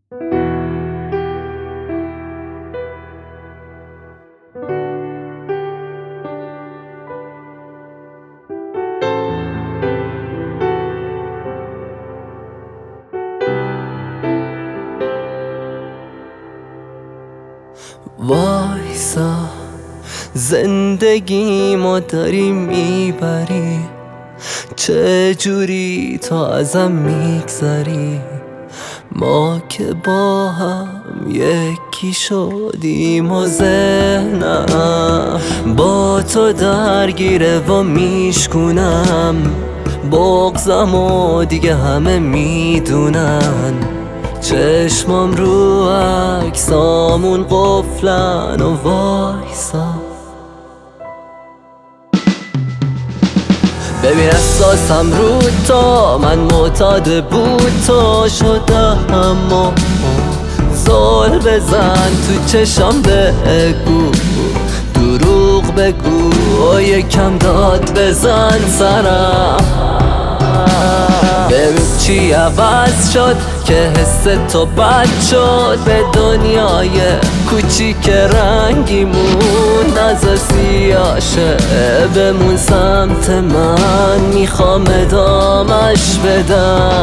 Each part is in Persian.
وایسا زندگی ما داری میبری، چه جوری تا ازم میگذری. ما که با هم یکی شدیم و ذهنم با تو درگیره و میشکونم. بغضم و دیگه همه میدونن، چشمام رو عکسامون قفلن. و وایسا ببین احساسم رو تو، من معتاد بود تو شدم. اما زل بزن تو چشام بگو، دروغ بگو و یکم داد بزن سرم. ببین چی عوض شد که حس تو بد شد. به دنیای کوچیک رنگیمون از سیاشه بمون سمت من، میخوام ادامش بدم.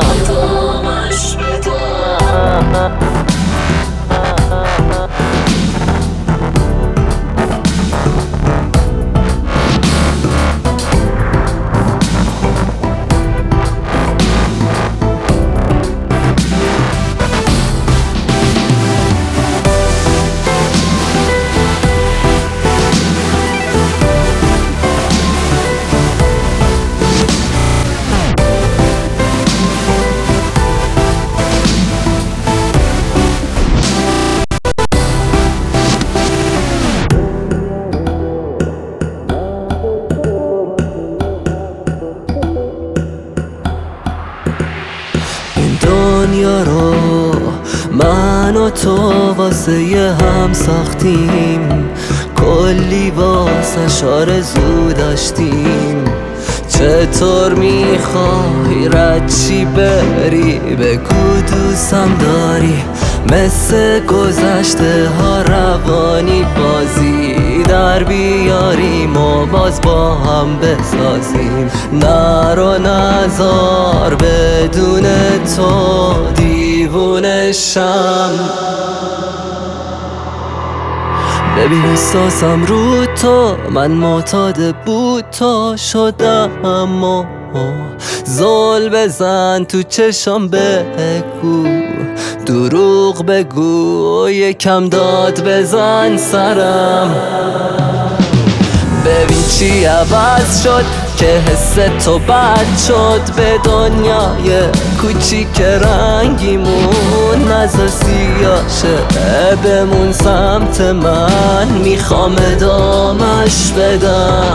دنیا رو من و تو واسه هم ساختیم، کلی واسه آرزو داشتیم. چطور میخوای رد چی بری؟ بگو دوستم داری، مثل گذشته ها روانی بازی در بیاریم و باز با هم بسازیم. نر و نزار بدون تو دیوونشم. ببین احساسم رو تو، من معتاد بود تو شدم. اما زل بزن تو چشام بگو، دروغ بگو یکم داد بزن سرم. ببین چی عوض شد که حس تو بد شد. به دنیای کوچیک رنگیمون از سیاشه بمون سمت من، میخوام ادامش بدم.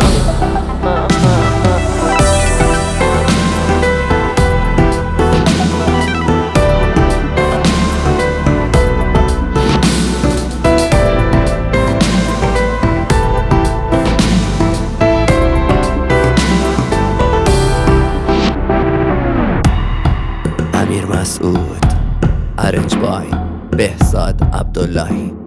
امیر مسعود، ارنج بای بهزاد عبداللهی.